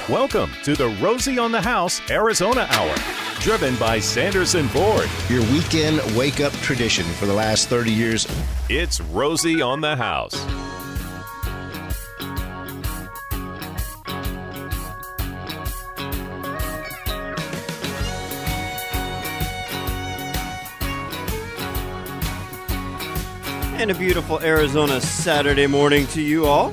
Welcome to the Rosie on the House Arizona Hour, driven by Sanderson Ford. Your weekend wake-up tradition for the last 30 years. It's Rosie on the House. And a beautiful Arizona Saturday morning to you all.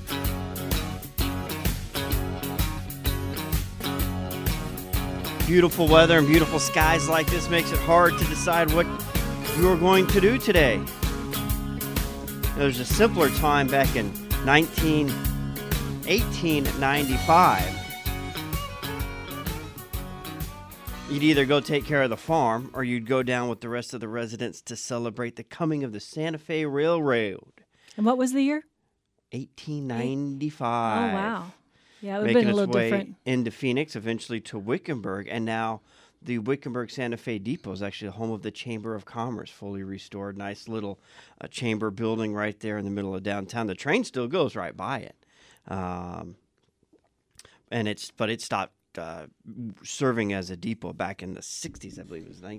Beautiful weather and beautiful skies like this makes it hard to decide what you're going to do today. There's a simpler time back in 1895. You'd either go take care of the farm or you'd go down with the rest of the residents to celebrate the coming of the Santa Fe Railroad. And what was the year? 1895. Oh, wow. Yeah, it would have been a little different. Making its way into Phoenix, eventually to Wickenburg, and now the Wickenburg Santa Fe Depot is actually the home of the Chamber of Commerce, fully restored. Nice little chamber building right there in the middle of downtown. The train still goes right by it, but it stopped serving as a depot back in the 60s, I believe it was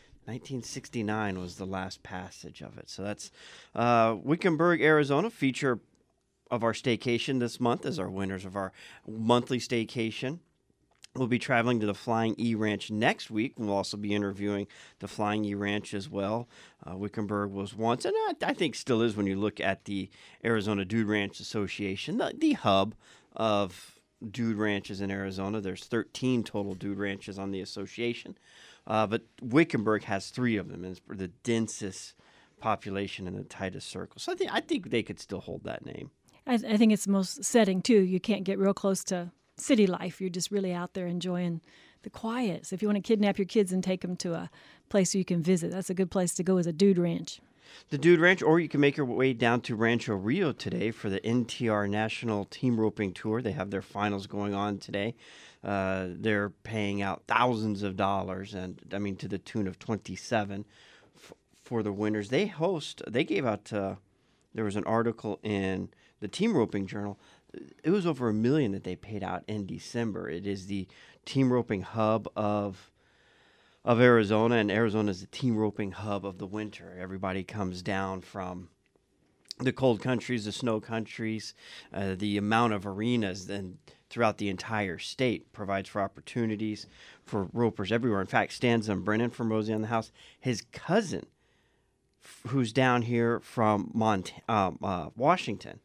1969 was the last passage of it. So that's Wickenburg, Arizona, feature of our staycation this month as our winners of our monthly staycation. We'll be traveling to the Flying E Ranch next week. We'll also be interviewing the Flying E Ranch as well. Wickenburg was once, and I think still is when you look at the Arizona Dude Ranch Association, the hub of dude ranches in Arizona. There's 13 total dude ranches on the association, but Wickenburg has 3 of them, and it's the densest population in the tightest circle. So I think they could still hold that name. I think it's the most setting, too. You can't get real close to city life. You're just really out there enjoying the quiet. So if you want to kidnap your kids and take them to a place where you can visit, that's a good place to go as a dude ranch. The Dude Ranch, or you can make your way down to Rancho Rio today for the NTR National Team Roping Tour. They have their finals going on today. They're paying out thousands of dollars, and I mean to the tune of 27 for the winners. They gave out, there was an article in the Team Roping Journal. It was over $1 million that they paid out in December. It is the team roping hub of Arizona, and Arizona is the team roping hub of the winter. Everybody comes down from the cold countries, the snow countries. The amount of arenas then throughout the entire state provides for opportunities for ropers everywhere. In fact, Stan Zembrennan from Rosie on the House, his cousin, who's down here from Washington,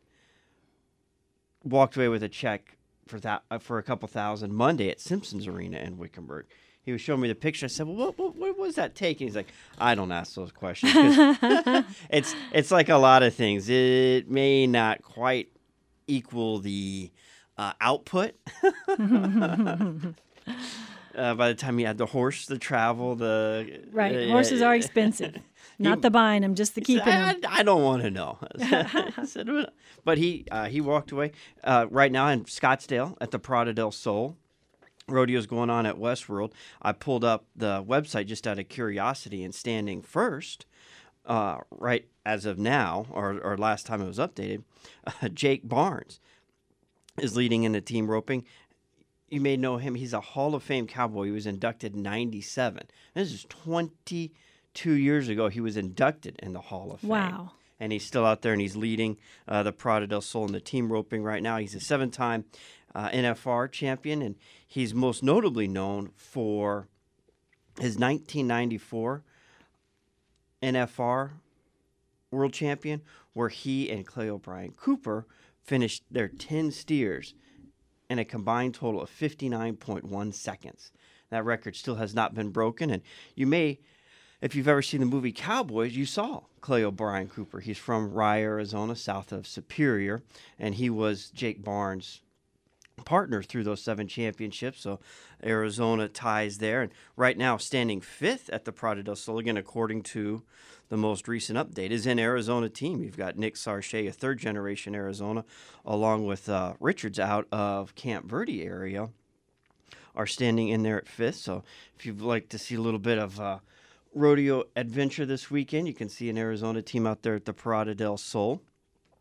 walked away with a check for a couple thousand Monday at Simpson's Arena in Wickenburg. He was showing me the picture. I said, "Well, what was that taking?" He's like, "I don't ask those questions." It's like a lot of things. It may not quite equal the output. By the time you add the horse, the travel, right, horses are expensive. Not the buying them, just the keeping them. I don't want to know. But he walked away. Right now in Scottsdale at the Prado del Sol, rodeo's going on at Westworld. I pulled up the website just out of curiosity, and standing first, right as of now, or last time it was updated, Jake Barnes is leading in the team roping. You may know him. He's a Hall of Fame cowboy. He was inducted in 97. This is 22 years ago. He was inducted in the Hall of Fame. Wow. And he's still out there, and he's leading the Prado del Sol in the team roping right now. He's a 7-time NFR champion, and he's most notably known for his 1994 NFR World Champion, where he and Clay O'Brien Cooper finished their 10 steers in a combined total of 59.1 seconds. That record still has not been broken, and you may, if you've ever seen the movie Cowboys, you saw Clay O'Brien Cooper. He's from Rye, Arizona, south of Superior, and he was Jake Barnes' partner through those 7 championships, so Arizona ties there. And right now, standing 5th at the Prado del Sol, again, according to the most recent update, is an Arizona team. You've got Nick Sarche, a 3rd-generation Arizona, along with Richards out of Camp Verde area, are standing in there at 5th. So if you'd like to see a little bit of rodeo adventure this weekend, you can see an Arizona team out there at the Prado del Sol.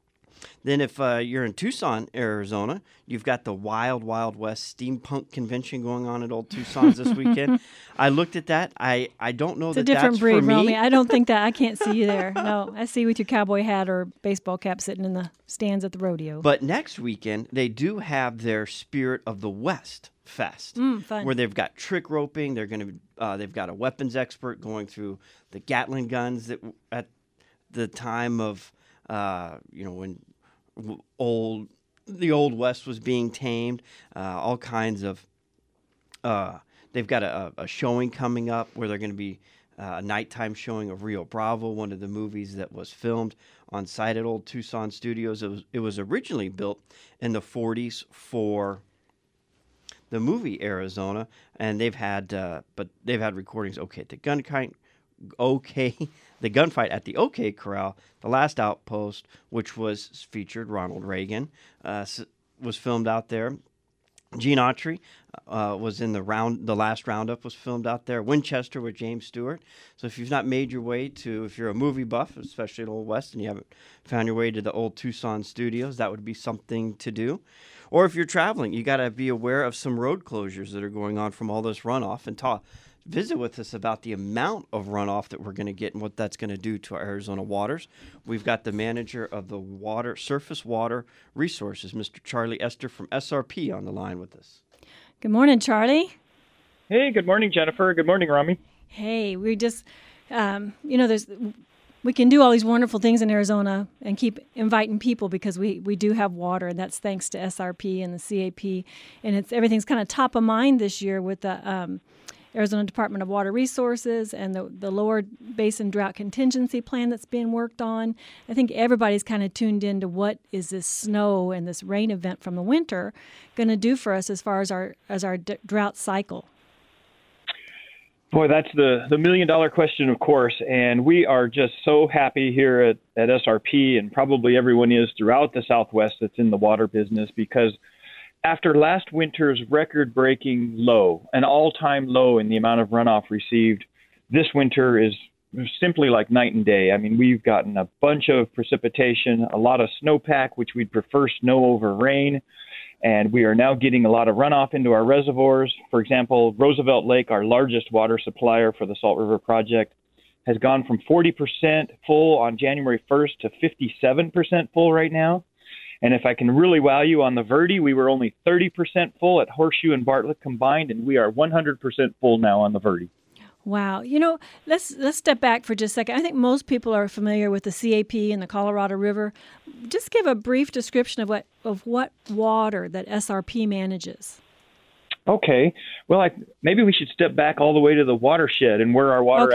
Then if you're in Tucson, Arizona, you've got the Wild Wild West Steampunk Convention going on at Old Tucson's this weekend. I looked at that. I don't know It's that a different that's breed, for me. Romy. I don't think that. I can't see you there. No, I see you with your cowboy hat or baseball cap sitting in the stands at the rodeo. But next weekend, they do have their Spirit of the West Fest, Fun. where they've got trick roping. They've got a weapons expert going through the Gatling guns that at the time of when the old West was being tamed. All kinds of. They've got a showing coming up where they're going to be a nighttime showing of Rio Bravo, one of the movies that was filmed on site at Old Tucson Studios. It was originally built in the 40s for the movie Arizona, and they've had recordings. Okay, the gunfight at the OK Corral, the last outpost, which featured Ronald Reagan, was filmed out there. Gene Autry was in the last roundup was filmed out there. Winchester with James Stewart. So if you've not made your way if you're a movie buff, especially at Old West, and you haven't found your way to the Old Tucson Studios, that would be something to do. Or if you're traveling, you got to be aware of some road closures that are going on from all this runoff, and visit with us about the amount of runoff that we're going to get and what that's going to do to our Arizona waters. We've got the manager of the Surface Water Resources, Mr. Charlie Esther from SRP, on the line with us. Good morning, Charlie. Hey, good morning, Jennifer. Good morning, Rami. Hey, we just, we can do all these wonderful things in Arizona and keep inviting people because we do have water, and that's thanks to SRP and the CAP. And everything's kind of top of mind this year with the Arizona Department of Water Resources and the Lower Basin Drought Contingency Plan that's being worked on. I think everybody's kind of tuned into what is this snow and this rain event from the winter going to do for us as far as our drought cycle. Boy, that's the $1 million question, of course, and we are just so happy here at SRP, and probably everyone is throughout the Southwest that's in the water business, because after last winter's record-breaking low, an all-time low in the amount of runoff received, this winter is simply like night and day. I mean, we've gotten a bunch of precipitation, a lot of snowpack, which we'd prefer snow over rain, and we are now getting a lot of runoff into our reservoirs. For example, Roosevelt Lake, our largest water supplier for the Salt River Project, has gone from 40% full on January 1st to 57% full right now. And if I can really wow you on the Verde, we were only 30% full at Horseshoe and Bartlett combined, and we are 100% full now on the Verde. Wow. Let's step back for just a second. I think most people are familiar with the CAP and the Colorado River. Just give a brief description of what water that SRP manages. Okay. Well, maybe we should step back all the way to the watershed and where our water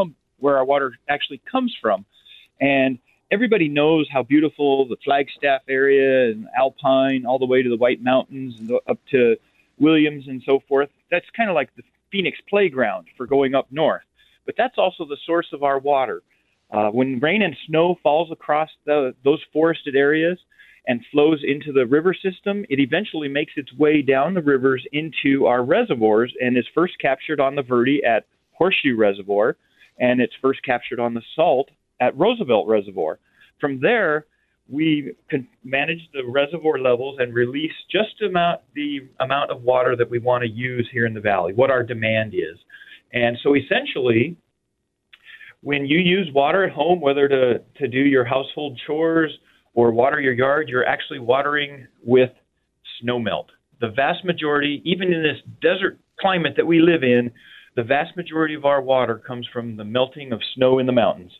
actually comes from. And everybody knows how beautiful the Flagstaff area and Alpine, all the way to the White Mountains and up to Williams and so forth. That's kind of like the Phoenix playground for going up north. But that's also the source of our water. When rain and snow falls across those forested areas and flows into the river system, it eventually makes its way down the rivers into our reservoirs and is first captured on the Verde at Horseshoe Reservoir, and it's first captured on the Salt at Roosevelt Reservoir. From there, we can manage the reservoir levels and release just the amount of water that we want to use here in the valley, what our demand is. And so essentially, when you use water at home, whether to do your household chores or water your yard, you're actually watering with snowmelt. The vast majority, even in this desert climate that we live in, the vast majority of our water comes from the melting of snow in the mountains.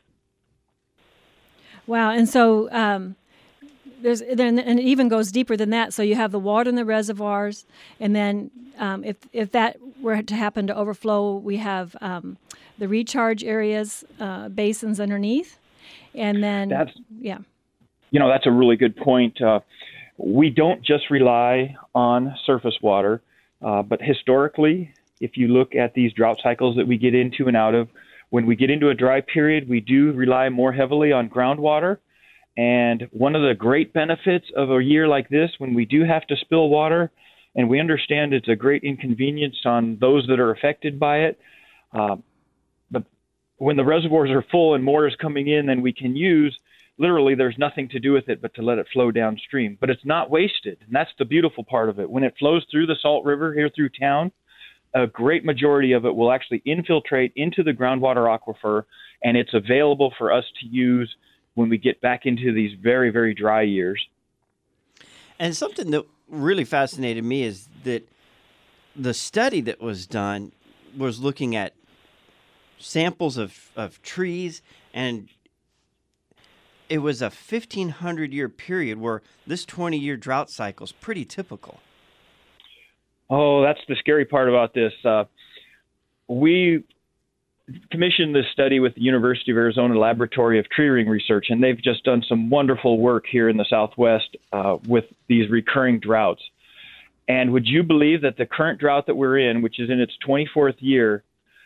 Wow. And so and it even goes deeper than that. So you have the water in the reservoirs, and then if that were to happen to overflow, we have the recharge areas, basins underneath, and then that's a really good point. We don't just rely on surface water, but historically, if you look at these drought cycles that we get into and out of, when we get into a dry period, we do rely more heavily on groundwater. And one of the great benefits of a year like this, when we do have to spill water, and we understand it's a great inconvenience on those that are affected by it, but when the reservoirs are full and more is coming in than we can use, literally there's nothing to do with it but to let it flow downstream. But it's not wasted, and that's the beautiful part of it. When it flows through the Salt River here through town, a great majority of it will actually infiltrate into the groundwater aquifer, and it's available for us to use when we get back into these very, very dry years. And something that really fascinated me is that the study that was done was looking at samples of trees, and it was a 1,500-year period where this 20-year drought cycle is pretty typical. Oh, that's the scary part about this. We commissioned this study with the University of Arizona Laboratory of Tree Ring Research, and they've just done some wonderful work here in the Southwest with these recurring droughts. And would you believe that the current drought that we're in, which is in its 24th year,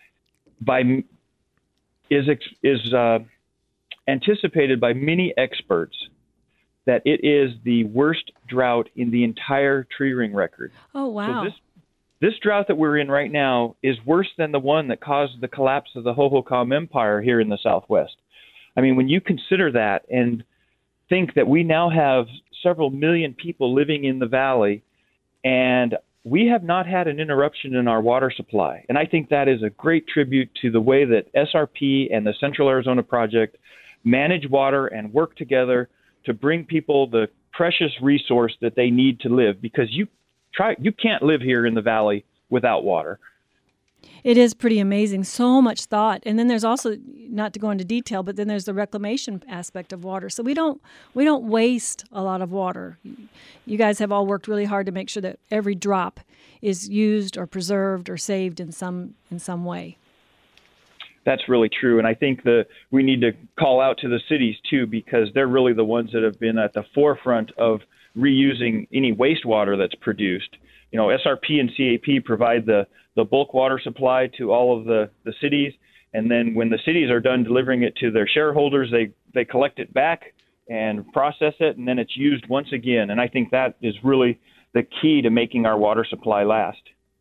is anticipated by many experts that it is the worst drought in the entire tree ring record. Oh, wow. So this drought that we're in right now is worse than the one that caused the collapse of the Hohokam Empire here in the Southwest. I mean, when you consider that and think that we now have several million people living in the valley, and we have not had an interruption in our water supply. And I think that is a great tribute to the way that SRP and the Central Arizona Project manage water and work together to bring people the precious resource that they need to live, because you can't live here in the valley without water. It is pretty amazing. So much thought. And then there's also, not to go into detail, but then there's the reclamation aspect of water. So we don't waste a lot of water. You guys have all worked really hard to make sure that every drop is used or preserved or saved in some way. That's really true. And I think we need to call out to the cities too, because they're really the ones that have been at the forefront of reusing any wastewater that's produced. You know, SRP and CAP provide the bulk water supply to all of the cities. And then when the cities are done delivering it to their shareholders, they collect it back and process it, and then it's used once again. And I think that is really the key to making our water supply last.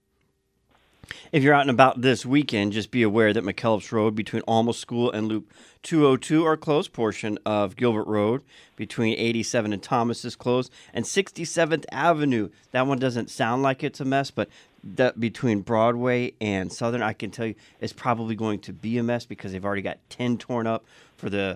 If you're out and about this weekend, just be aware that McKellips Road between Alma School and Loop 202 are closed. Portion of Gilbert Road between 87 and Thomas is closed. And 67th Avenue, that one doesn't sound like it's a mess, but that between Broadway and Southern, I can tell you, is probably going to be a mess because they've already got 10 torn up for the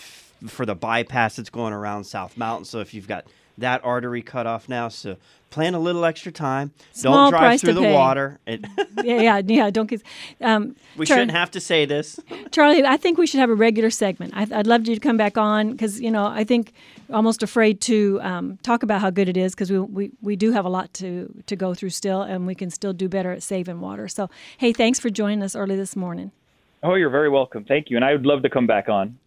bypass that's going around South Mountain. So if you've got that artery cut off now, so plan a little extra time. Small Don't drive through the water. Yeah. Don't get. We shouldn't have to say this, Charlie. I think we should have a regular segment. I'd love you to come back on because I think almost afraid to talk about how good it is because we do have a lot to go through still, and we can still do better at saving water. So hey, thanks for joining us early this morning. Oh, you're very welcome. Thank you, and I would love to come back on.